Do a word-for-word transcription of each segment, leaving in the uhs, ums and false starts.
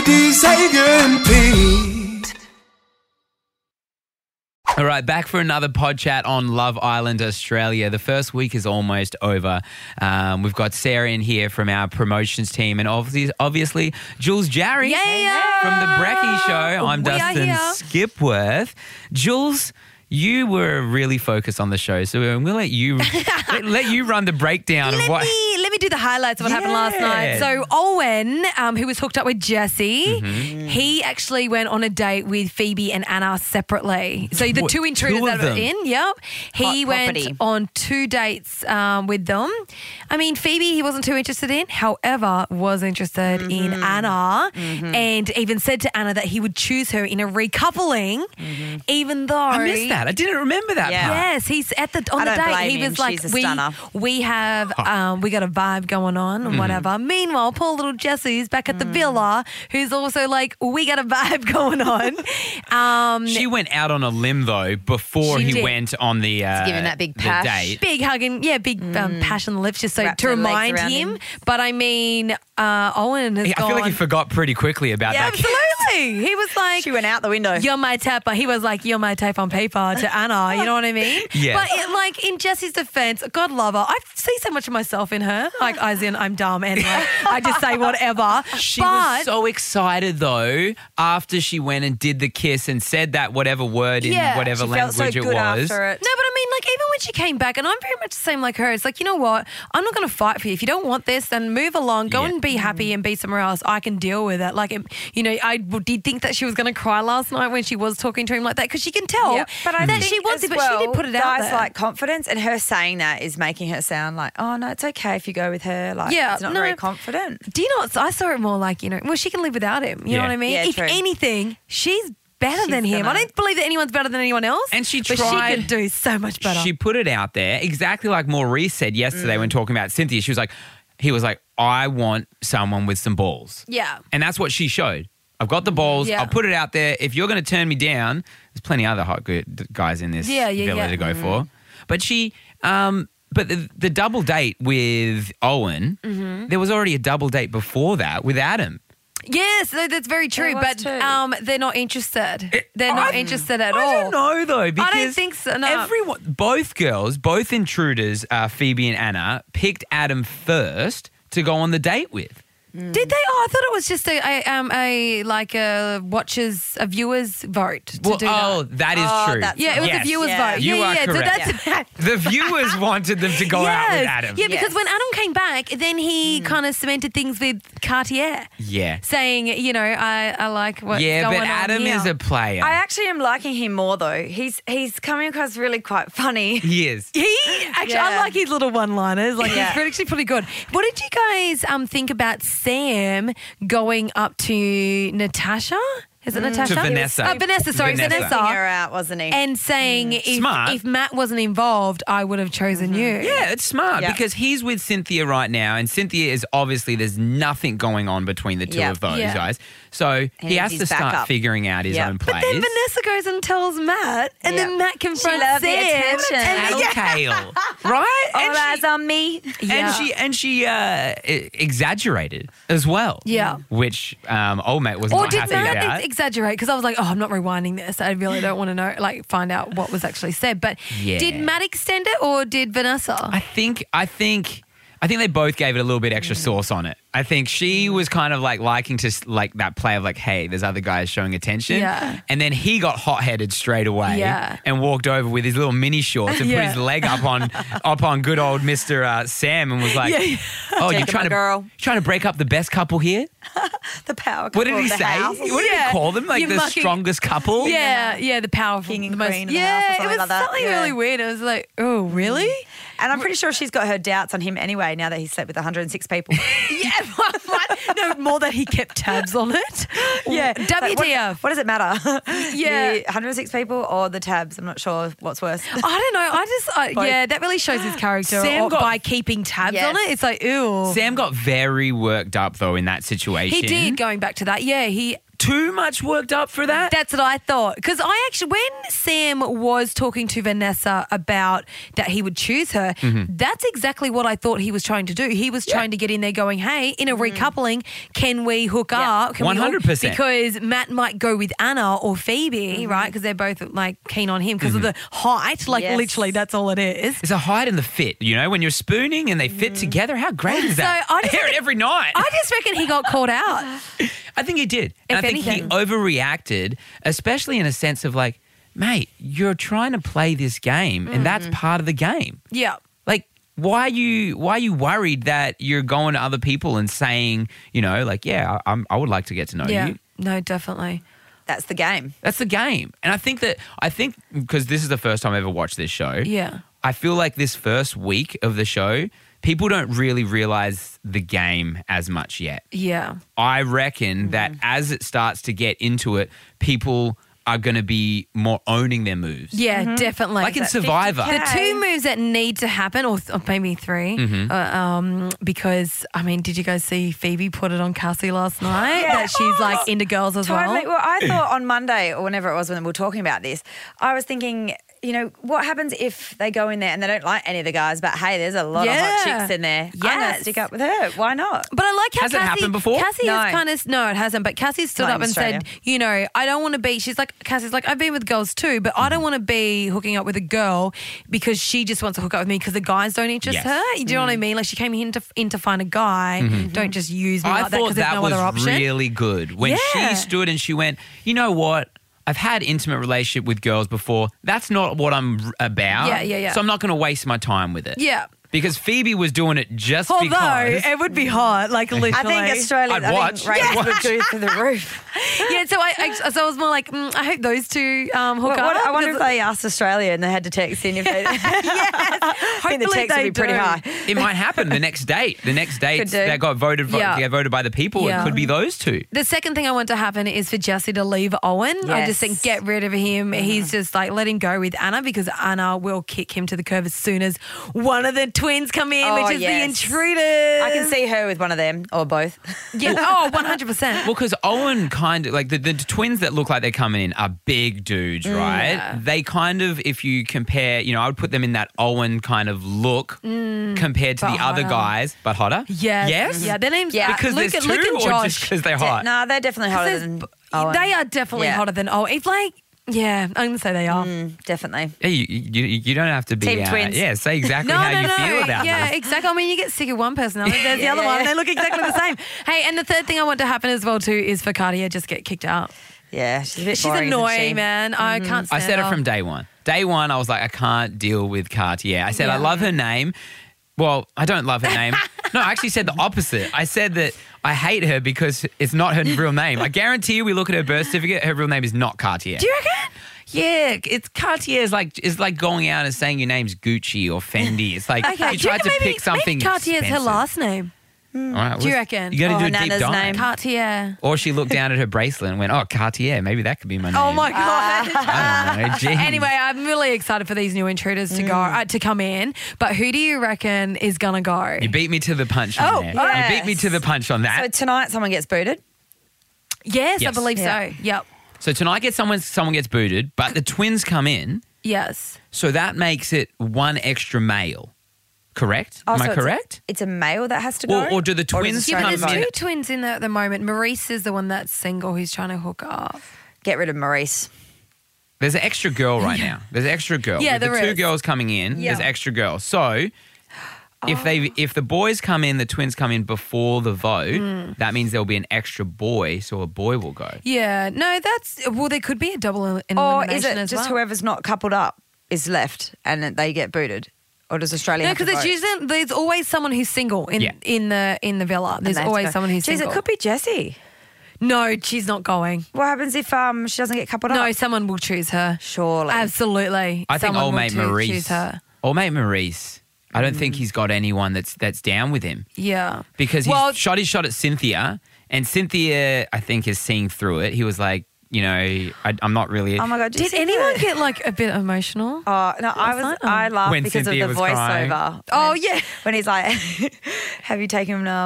die sagen Pete. All right, back for another pod chat on Love Island Australia. The first week is almost over. Um, we've got Sarah in here from our promotions team, and obviously, obviously Jules Jarry Yeah. from the Brecky Show. I'm We are Dustin here. Skipworth. Jules, you were really focused on the show, so I'm going to let you let, let you run the breakdown of Let what. me let me do the highlights of what happened last Yeah. night. So Owen, um, who was hooked up with Jesse, Mm-hmm. he actually went on a date with Phoebe and Anna separately. So the What, two intruders two of that were them? in, yep. He Hot went property. on two dates um, with them. I mean, Phoebe he wasn't too interested in, however, was interested in Mm-hmm. Anna and even said to Anna that he would choose her in a recoupling, even though I missed that. I didn't remember that Yeah. part. Yes, he's at the on I the don't date. blame He him. was like, She's a we stunner. we have um, we got a vibe going on Mm-hmm. and whatever. Meanwhile, poor little Jesse's back at the villa, who's also like, we got a vibe going on. Um, She went out on a limb though before She he did. went on the uh, give him that big the pash. date. big hugging, yeah, big um, passion lips, just so Wrapped to her legs remind around him. him. But I mean, uh, Owen has I gone. feel like he forgot pretty quickly about yeah, that. absolutely. He was like, She went out the window. you're my tapper. He was like, you're my tape on paper to Anna. You know what I mean? Yeah. But it, like in Jessie's defense, God love her. I see so much of myself in her. Like, as in, I'm dumb and like, I just say whatever. She but, was so excited though after she went and did the kiss and said that whatever word Yeah, in whatever She felt so language it good was. after it. No, but I mean, like, even when she came back, and I'm very much the same like her, it's like, you know what? I'm not going to fight for you. If you don't want this, then move along. Go Yeah. and be happy and be somewhere else. I can deal with it. Like, it, you know, I did think that she was going to cry last night when she was talking to him like that because she can tell Yeah, but I that think she wants as it, but well, she did put it out guys there. like confidence, and her saying that is making her sound like, oh no, it's okay if you go with her. Like, Yeah, it's not no. very confident. Do you know what? I saw it more like, you know, well, she can live without him. You Yeah. know what I mean? Yeah, if true. anything, she's better She's than him. gonna- I don't believe that anyone's better than anyone else. And she but tried- she can do so much better. She put it out there exactly like Maurice said yesterday Mm. when talking about Cynthia. She was like, he was like, I want someone with some balls. yeah. And that's what she showed. I've got the balls. Yeah. I'll put it out there. If you're going to turn me down, there's plenty of other hot good guys in this Yeah, yeah, villa yeah. to go for. But she, um, but the, the double date with Owen, Mm-hmm. there was already a double date before that with Adam. Yes, no, that's very true. was But too. um, they're not interested. They're not I- interested at I all. don't know though, because don't think so, no. Everyone, both girls, both intruders, uh, Phoebe and Anna, picked Adam first to go on the date with. Did they? Oh, I thought it was just a, a um a like a watchers a viewers vote to Well, do that. oh, that is Oh, true. that's Yeah, it was Yes. a viewers Yeah. vote. You yeah, are yeah. correct. So that's The viewers wanted them to go out with Yes. Adam. Yeah, because Yes. when Adam came back, then he kind of cemented things with Cartier, Yeah. saying, you know, I, I like what's Yeah, going but on Adam here. is a player. I actually am liking him more though. He's he's coming across really quite funny. he is. He actually, I Yeah. like his little one-liners. Like Yeah. he's pretty, actually pretty good. What did you guys um think about Sam going up to Natasha? Is it Natasha? To Vanessa. Uh, Vanessa, sorry, Vanessa. Vanessa. Taking her out, wasn't he? And saying if, Smart. if Matt wasn't involved, I would have chosen you. Yeah, it's smart Yeah. because he's with Cynthia right now, and Cynthia is obviously there's nothing going on between the two Yeah. of those Yeah. guys. So he He's has his to start backup. figuring out his Yeah. own But plays. Then Vanessa goes and tells Matt, and Yeah. then Matt confronts loved the Sam. attention. And, yeah. Tattletale, right? All and eyes she, on me. Yeah. and she and she uh, e- exaggerated as well. Yeah. which um, old mate was Or not did happy Matt about. ex- exaggerate? Because I was like, oh, I'm not rewinding this. I really don't want to know, like, find out what was actually said. But Yeah. did Matt extend it or did Vanessa? I think I think I think they both gave it a little bit extra sauce on it. I think she was kind of like liking to like that play of like, hey, there's other guys showing attention. Yeah. And then he got hot-headed straight away Yeah. and walked over with his little mini shorts and Yeah. put his leg up on up on good old Mister Uh, Sam and was like, Yeah, yeah. oh, you're Take it, trying my to girl. trying to break up the best couple here? The power What couple did he of the say? house. What did Yeah. he call them? Like You're the mucking- strongest couple? Yeah, yeah, the powerful. King and the most, queen of the yeah, house or it something was like that. something Yeah. really weird. I was like, oh, really? And I'm pretty sure she's got her doubts on him anyway now that he slept with one hundred six people. Yeah, what? No, more that he kept tabs on it. yeah. W Like, T F. what, what does it matter? Yeah. The one hundred six people or the tabs? I'm not sure what's worse. I don't know. I just, I, Both. yeah, that really shows his character Sam or- got- by keeping tabs Yes. on it. It's like, ew. Sam got very worked up though in that situation. He did, going back to that. Yeah, he too much worked up for that? That's what I thought. Because I actually, when Sam was talking to Vanessa about that he would choose her, Mm-hmm. that's exactly what I thought he was trying to do. He was trying to get in there going, hey, in a recoupling, can we hook up? Can we hook-" one hundred percent. Because Matt might go with Anna or Phoebe, right? Because they're both like keen on him because of the height. Like Yes. literally, that's all it is. It's a height and the fit, you know, when you're spooning and they fit together. How great is that? So I I just hear it think- every night. I just reckon he got caught out. I think he did. And If I think he anything. overreacted, especially in a sense of like, mate, you're trying to play this game and that's part of the game. Yeah. Like, why are you why are you worried that you're going to other people and saying, you know, like, yeah, I, I'm, I would like to get to know Yeah. you. No, definitely. That's the game. That's the game. And I think that, I think, because this is the first time I ever watched this show, Yeah. I feel like this first week of the show, people don't really realize the game as much yet. Yeah. I reckon that as it starts to get into it, people are going to be more owning their moves. Yeah, definitely. Like in That Survivor. The Okay. two moves that need to happen, or, th- or maybe 3 Mm-hmm. uh, um, because, I mean, did you guys see Phoebe put it on Cassie last night? Yeah. That she's like into girls as Totally. well? Well, I thought on Monday or whenever it was when we were talking about this, I was thinking, you know, what happens if they go in there and they don't like any of the guys, but hey, there's a lot of Yeah. hot chicks in there. I'm going Yes. to stick up with her. Why not? But I like how Has it Cassie, happened before? Cassie No. has kind of, no, it hasn't, but Cassie stood Not up in and Australia. said, you know, I don't want to be, she's like, Cassie's like, I've been with girls too, but I don't want to be hooking up with a girl because she just wants to hook up with me because the guys don't interest Yes. her. Do you know what I mean? Like she came in to, in to find a guy. Don't just use me I like that thought because there's that no was other option. really good. When Yeah. she stood and she went, you know what? I've had intimate relationship with girls before. That's not what I'm r- about. Yeah, yeah, yeah. So I'm not going to waste my time with it. Yeah. Because Phoebe was doing it just Although because. it would be hot, like literally. I think Australia, I'd I watch. think ratings Yeah. would go through the roof. yeah, so I, I so I was more like, mm, I hope those two um, hook What- up. what- I wonder if because- they asked Australia and they had to text in if they. I think the hopefully text would they be pretty do. high. It might happen the next date. The next date Could do. that got voted vo- Yeah. get voted by the people. Yeah. It could be those two. The second thing I want to happen is for Jesse to leave Owen. I just think Yes. get rid of him. He's just like let him go with Anna because Anna will kick him to the curb as soon as one of the twins come in, Oh, which is yes. the intruders. I can see her with one of them or both. Yeah. Oh, one hundred percent. Well, because Owen kind of like the, the twins that look like they're coming in are big dudes, right? Yeah. They kind of, if you compare, you know, I would put them in that Owen kind of look compared to But the other hotter. guys, but hotter. Yes. Yes. Yeah. Their names. Yeah. Because Luke, there's Luke two, and or Josh. just because they're hot. No, they're definitely hotter There's- than Owen. They are definitely Yeah. hotter than Owen. It's like, yeah, I'm gonna say they are. Mm, definitely. Yeah, you, you, you don't have to be Team uh, twins. Yeah, say exactly No, how no, you no. feel about yeah, this. exactly. I mean, you get sick of one personality. There's the Yeah, other yeah, one. yeah. They look exactly the same. Hey, and the third thing I want to happen as well too is for Cardia just get kicked out. Yeah, she's a bit She's boring, isn't annoying, she? man. I can't I stand said it her. from day one. Day one, I was like, I can't deal with Cartier. I said, I Yeah. love her name. Well, I don't love her name. No, I actually said the opposite. I said that I hate her because it's not her real name. I guarantee you, we look at her birth certificate, her real name is not Cartier. Do you reckon? Yeah, it's Cartier is like is like going out and saying your name's Gucci or Fendi. It's like Okay, you do you tried to reckon maybe, pick something. maybe Cartier's her expensive. last name. All right, Do you well, reckon? You got to Oh, do a deep Nana's dive. name. Cartier. Or she looked down at her bracelet and went, "Oh, Cartier. Maybe that could be my name." Oh my god. I don't know. Jeez. Anyway, I'm really excited for these new intruders to go uh, to come in. But who do you reckon is gonna go? You beat me to the punch on Oh, there. yes. You beat me to the punch on So that. tonight someone gets booted. yes, I Yes. believe Yeah. so. Yep. So tonight gets someone someone gets booted, but the twins come in, Yes. so that makes it one extra male. Correct? Oh, Am so I it's a- correct? It's a male that has to go? Or- or do the does twins Yeah, but come there's in? two twins in there at the moment. Maurice is the one that's single who's trying to hook up. Get rid of Maurice. There's an extra girl right now. There's an extra girl. Yeah, With the there two is. girls coming in, Yeah. there's extra girls. So if they if the boys come in, the twins come in before the vote, Hmm. that means there'll be an extra boy, so a boy will go. Yeah. No, that's well. There could be a double el- Or elimination is it as just well. whoever's not coupled up is left and then they get booted? Or does Australia No, have to because vote? there's usually there's always someone who's single in Yeah. in the in the villa. And There's they have to always go. someone who's Jeez, single. it could be Jessie. No, she's not going. What happens if um she doesn't get coupled No, up? someone will choose her. Surely. Absolutely. I think Someone old will mate choo- Maurice. choose her. Old mate Maurice. I don't think he's got anyone that's that's down with him. Yeah. Because he's Well- shot his shot at Cynthia, and Cynthia, I think, is seeing through it. He was like, you know, I, I'm not really. Oh my God. Did you see anyone the- get like a bit emotional? Oh, no, I was, night? Oh. I laughed When because Cynthia of the was crying. voiceover. Oh, When- yeah. When he's like, have you taken um,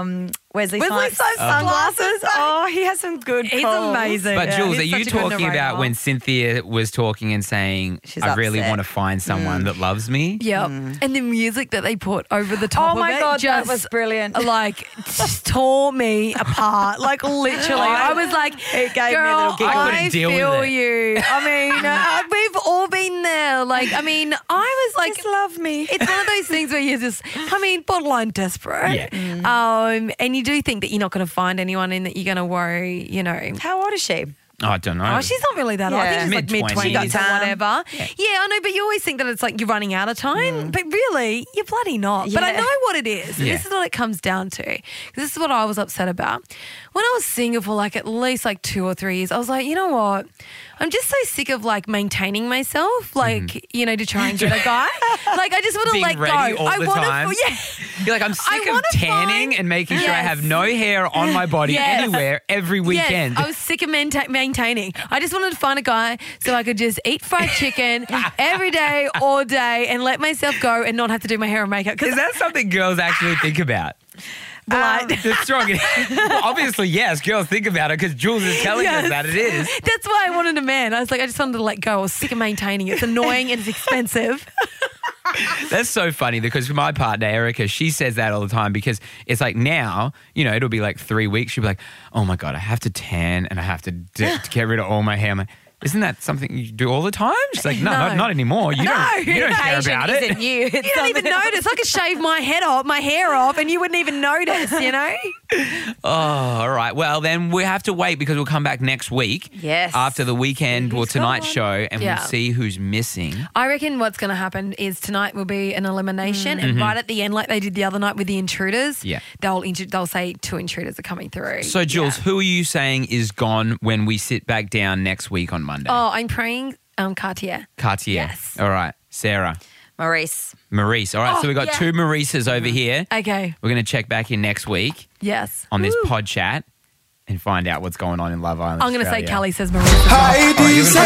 Wesley, Wesley Snipes Snipes sunglasses. sunglasses. Oh, he has some good He's calls. amazing. But Yeah, Jules, are he's you such a good talking about narrator. when Cynthia was talking and saying, She's I really upset. want to find someone that loves me? Yeah, and the music that they put over the top Oh of my it God, that just was brilliant. Like just tore me apart. Like literally, I was like, It gave me a "Girl, little giggle." I couldn't I deal with feel it. you." I mean, uh, we've all been there. Like, I mean, I was like, Just love me. It's one of those things where you're just, I mean, borderline desperate. Yeah. Mm. Um, and you do think that you're not going to find anyone and that you're going to worry, you know. How old is she? Oh, I don't know. Oh, she's not really that old. I Yeah. think she's like Mid-twenties. mid-twenties She or got time. whatever. Yeah. I know, but you always think that it's like you're running out of time. But really, you're bloody not. But I Yeah. know what it is. And Yeah. this is what it comes down to. This is what I was upset about. When I was single for like at least like two or three years, I was like, you know what? I'm just so sick of like maintaining myself, like, you know, to try and get a guy. Like, I just want to Being let go. ready all I the wanna- time. Yeah. You're like, I'm sick of wanna tanning find- and making sure I Yes. have no hair on my body Yes. anywhere every weekend. Yes, I was sick of mainta- maintaining. I just wanted to find a guy so I could just eat fried chicken every day, all day, and let myself go and not have to do my hair and makeup. Is Because that something girls actually think about? blood. It's strong. Well, obviously, yes, girls think about it because Jules is telling Yes. us that it is. That's why I wanted a man. I was like, I just wanted to let go. I was sick of maintaining. It's annoying and it's expensive. That's so funny because my partner, Erica, she says that all the time because it's like now, you know, it'll be like three weeks. She'll be like, oh my God, I have to tan and I have to, d- to get rid of all my hair. I'm like, isn't that something you do all the time? She's like, no, No. not, not anymore. You No. don't, you don't care Asian about it. isn't you. It's You don't even something else. notice. I could shave my head off, my hair off, and you wouldn't even notice, you know? Oh, all right. Well, then we have to wait because we'll come back next week. Yes. After the weekend or He's tonight's gone. show and Yeah. we'll see who's missing. I reckon what's going to happen is tonight will be an elimination, and right at the end, like they did the other night with the intruders, Mm-hmm. Yeah. they'll intru- they'll say two intruders are coming through. So, Jules, Yeah. who are you saying is gone when we sit back down next week on Monday? Oh, I'm praying um, Cartier. Cartier. yes. All right. Sarah. Maurice. Maurice. All right. Oh, so we've got yeah. two Maurices over here. Okay. We're going to check back in next week Yes. on this pod chat and find out what's going on in Love Island. I'm going to say Australia. Kelly says Marissa. Heidi you're gonna